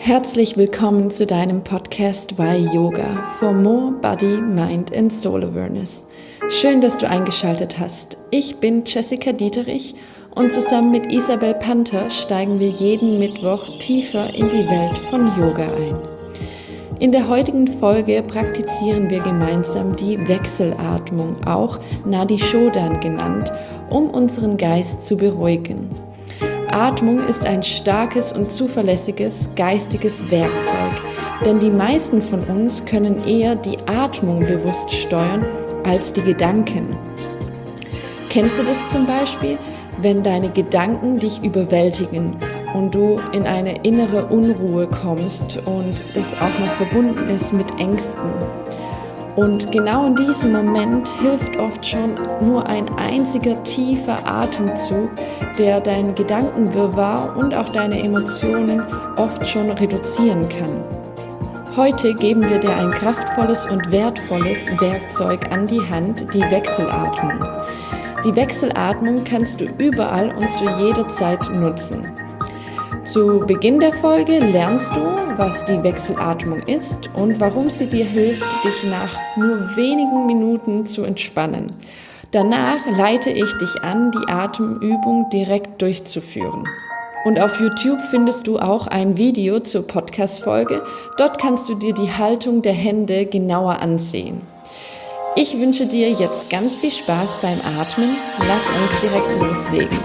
Herzlich willkommen zu deinem Podcast Why Yoga for More Body, Mind and Soul Awareness. Schön, dass du eingeschaltet hast. Ich bin Jessica Dieterich und zusammen mit Isabel Panther steigen wir jeden Mittwoch tiefer in die Welt von Yoga ein. In der heutigen Folge praktizieren wir gemeinsam die Wechselatmung, auch Nadi Shodhana genannt, um unseren Geist zu beruhigen. Atmung ist ein starkes und zuverlässiges geistiges Werkzeug, denn die meisten von uns können eher die Atmung bewusst steuern als die Gedanken. Kennst du das zum Beispiel, wenn deine Gedanken dich überwältigen und du in eine innere Unruhe kommst und das auch noch verbunden ist mit Ängsten? Und genau in diesem Moment hilft oft schon nur ein einziger tiefer Atemzug, der dein Gedankenwirrwarr und auch deine Emotionen oft schon reduzieren kann. Heute geben wir dir ein kraftvolles und wertvolles Werkzeug an die Hand, die Wechselatmung. Die Wechselatmung kannst du überall und zu jeder Zeit nutzen. Zu Beginn der Folge lernst du, was die Wechselatmung ist und warum sie dir hilft, dich nach nur wenigen Minuten zu entspannen. Danach leite ich dich an, die Atemübung direkt durchzuführen. Und auf YouTube findest du auch ein Video zur Podcast-Folge. Dort kannst du dir die Haltung der Hände genauer ansehen. Ich wünsche dir jetzt ganz viel Spaß beim Atmen. Lass uns direkt loslegen.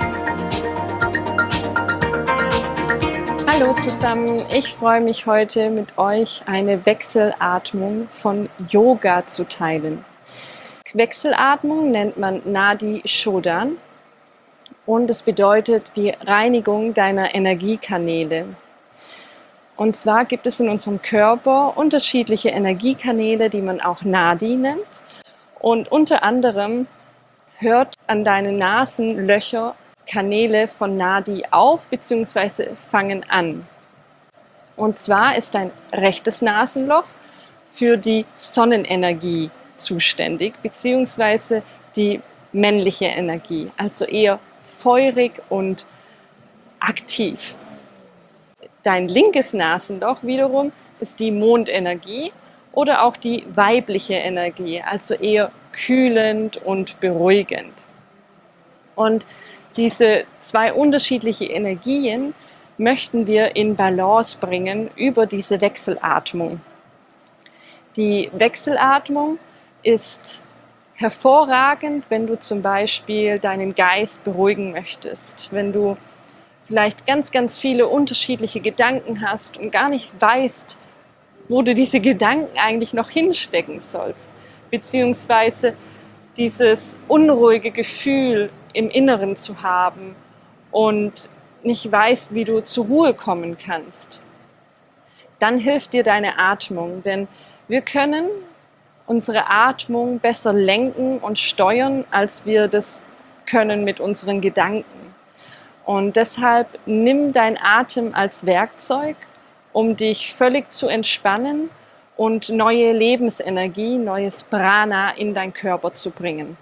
Hallo zusammen, ich freue mich heute mit euch eine Wechselatmung von Yoga zu teilen. Wechselatmung nennt man Nadi Shodhana und es bedeutet die Reinigung deiner Energiekanäle. Und zwar gibt es in unserem Körper unterschiedliche Energiekanäle, die man auch Nadi nennt. Und unter anderem hört an deinen Nasenlöcher Kanäle von Nadi auf bzw. fangen an. Und zwar ist dein rechtes Nasenloch für die Sonnenenergie zuständig, beziehungsweise die männliche Energie, also eher feurig und aktiv. Dein linkes Nasenloch wiederum ist die Mondenergie oder auch die weibliche Energie, also eher kühlend und beruhigend. Und diese zwei unterschiedlichen Energien möchten wir in Balance bringen über diese Wechselatmung. Die Wechselatmung ist hervorragend, wenn du zum Beispiel deinen Geist beruhigen möchtest, wenn du vielleicht ganz, ganz viele unterschiedliche Gedanken hast und gar nicht weißt, wo du diese Gedanken eigentlich noch hinstecken sollst, beziehungsweise dieses unruhige Gefühl im Inneren zu haben und nicht weißt, wie du zur Ruhe kommen kannst. Dann hilft dir deine Atmung, denn wir können unsere Atmung besser lenken und steuern, als wir das können mit unseren Gedanken. Und deshalb nimm dein Atem als Werkzeug, um dich völlig zu entspannen und neue Lebensenergie, neues Prana in deinen Körper zu bringen.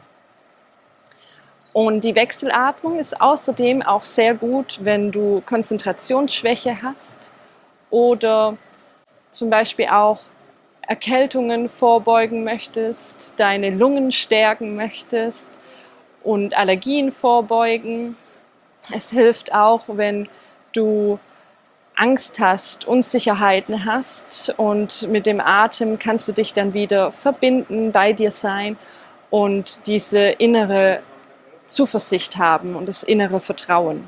Und die Wechselatmung ist außerdem auch sehr gut, wenn du Konzentrationsschwäche hast oder zum Beispiel auch Erkältungen vorbeugen möchtest, deine Lungen stärken möchtest und Allergien vorbeugen. Es hilft auch, wenn du Angst hast, Unsicherheiten hast und mit dem Atem kannst du dich dann wieder verbinden, bei dir sein und diese innere Zuversicht haben und das innere Vertrauen.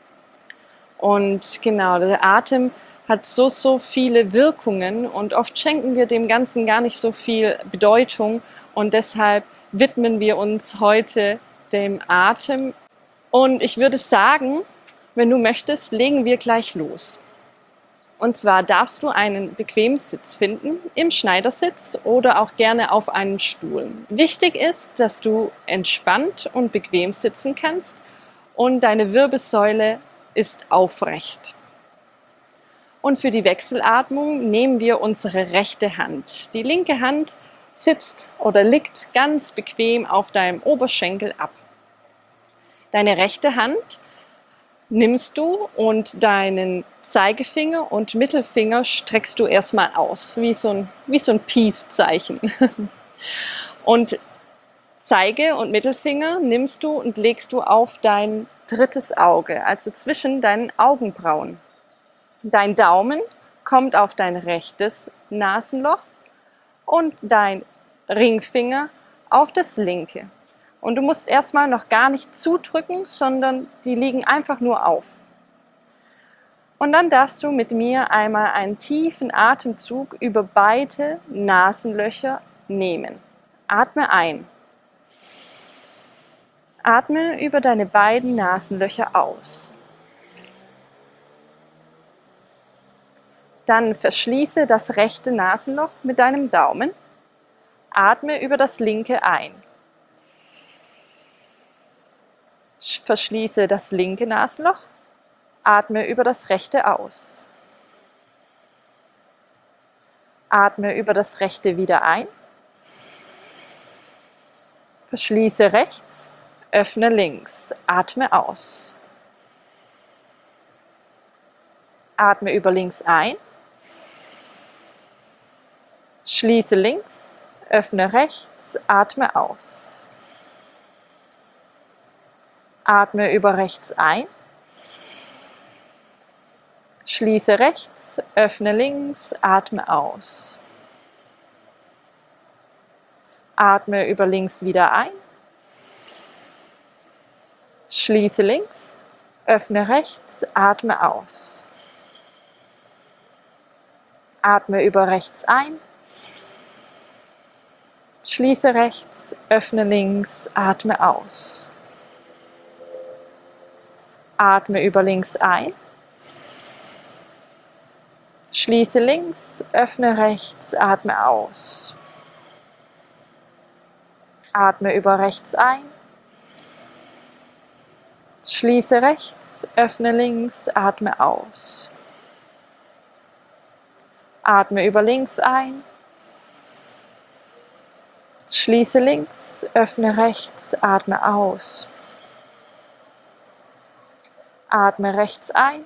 Und genau, der Atem hat so viele Wirkungen und oft schenken wir dem Ganzen gar nicht so viel Bedeutung und deshalb widmen wir uns heute dem Atem. Und ich würde sagen, wenn du möchtest, legen wir gleich los. Und zwar darfst du einen bequemen Sitz finden, im Schneidersitz oder auch gerne auf einem Stuhl. Wichtig ist, dass du entspannt und bequem sitzen kannst und deine Wirbelsäule ist aufrecht. Und für die Wechselatmung nehmen wir unsere rechte Hand. Die linke Hand sitzt oder liegt ganz bequem auf deinem Oberschenkel ab. Deine rechte Hand nimmst du und deinen Zeigefinger und Mittelfinger streckst du erstmal aus, wie so ein Peace-Zeichen. Und Zeige und Mittelfinger nimmst du und legst du auf dein drittes Auge, also zwischen deinen Augenbrauen. Dein Daumen kommt auf dein rechtes Nasenloch und dein Ringfinger auf das linke. Und du musst erstmal noch gar nicht zudrücken, sondern die liegen einfach nur auf. Und dann darfst du mit mir einmal einen tiefen Atemzug über beide Nasenlöcher nehmen. Atme ein. Atme über deine beiden Nasenlöcher aus. Dann verschließe das rechte Nasenloch mit deinem Daumen. Atme über das linke ein. Verschließe das linke Nasenloch. Atme über das rechte aus. Atme über das rechte wieder ein. Verschließe rechts, öffne links. Atme aus. Atme über links ein. Schließe links, öffne rechts, atme aus. Atme über rechts ein. Schließe rechts, öffne links, atme aus. Atme über links wieder ein. Schließe links, öffne rechts, atme aus. Atme über rechts ein. Schließe rechts, öffne links, atme aus. Atme über links ein. Schließe links, öffne rechts, atme aus. Atme über rechts ein. Schließe rechts, öffne links, atme aus. Atme über links ein. Schließe links, öffne rechts, atme aus. Atme rechts ein.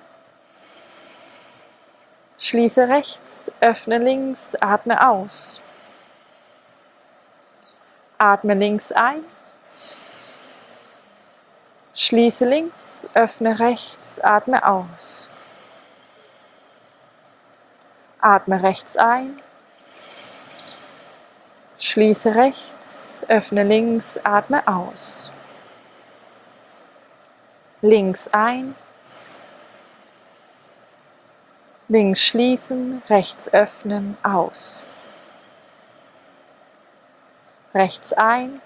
Schließe rechts, öffne links, atme aus. Atme links ein. Schließe links, öffne rechts, atme aus. Atme rechts ein. Schließe rechts, öffne links, atme aus. Links ein. Links schließen, rechts öffnen, aus. Rechts ein.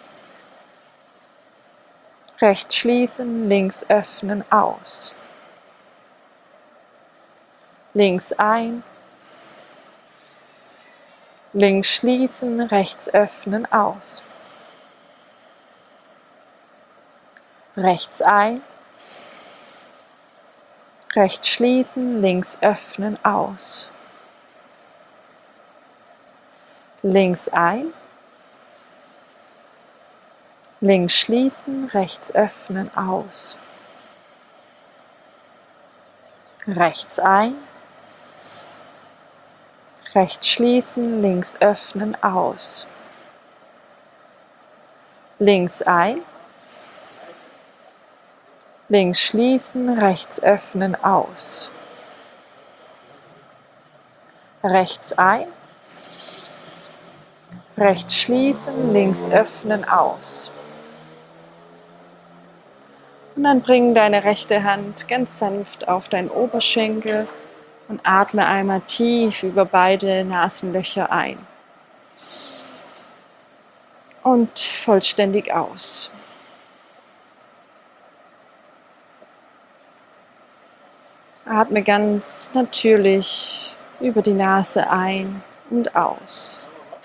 Rechts schließen, links öffnen, aus. Links ein. Links schließen, rechts öffnen, aus. Rechts ein. Rechts schließen, links öffnen, aus. Links ein. Links schließen, rechts öffnen, aus. Rechts ein. Rechts schließen, links öffnen, aus. Links ein. Links schließen, rechts öffnen, aus. Rechts ein. Rechts schließen, links öffnen, aus. Und dann bring deine rechte Hand ganz sanft auf deinen Oberschenkel und atme einmal tief über beide Nasenlöcher ein. Und vollständig aus. Atme ganz natürlich über die Nase ein und aus.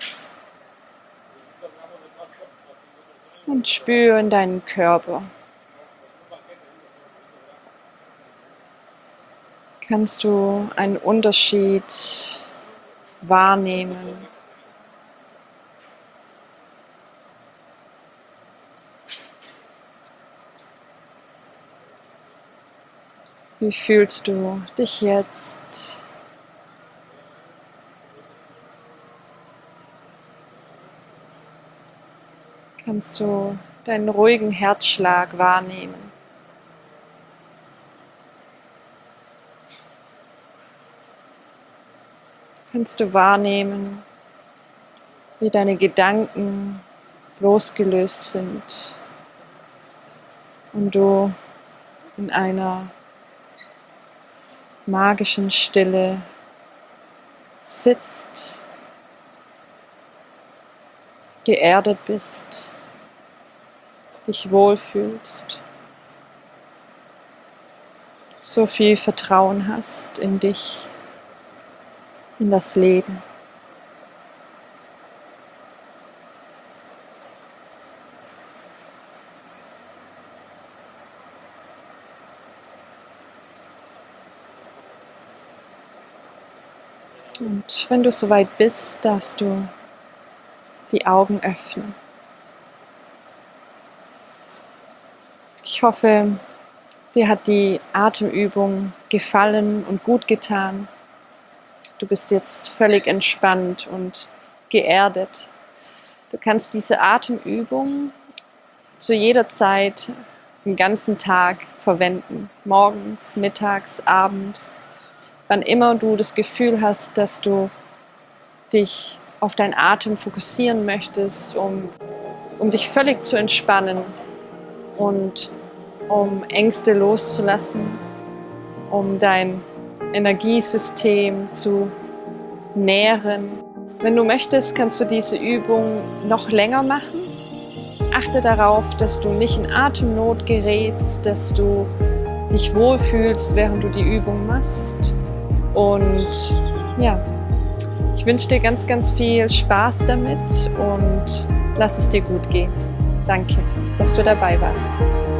Und spüre in deinen Körper. Kannst du einen Unterschied wahrnehmen? Wie fühlst du dich jetzt? Kannst du deinen ruhigen Herzschlag wahrnehmen? Kannst du wahrnehmen, wie deine Gedanken losgelöst sind und du in einer magischen Stille sitzt, geerdet bist, dich wohlfühlst, so viel Vertrauen hast in dich, in das Leben. Und wenn du soweit bist, darfst du die Augen öffnen. Ich hoffe, dir hat die Atemübung gefallen und gut getan. Du bist jetzt völlig entspannt und geerdet. Du kannst diese Atemübung zu jeder Zeit, den ganzen Tag verwenden. Morgens, mittags, abends. Wann immer du das Gefühl hast, dass du dich auf deinen Atem fokussieren möchtest, um dich völlig zu entspannen und um Ängste loszulassen, um dein Energiesystem zu nähren. Wenn du möchtest, kannst du diese Übung noch länger machen. Achte darauf, dass du nicht in Atemnot gerätst, dass du dich wohlfühlst, während du die Übung machst. Und ja, ich wünsche dir ganz, ganz viel Spaß damit und lass es dir gut gehen. Danke, dass du dabei warst.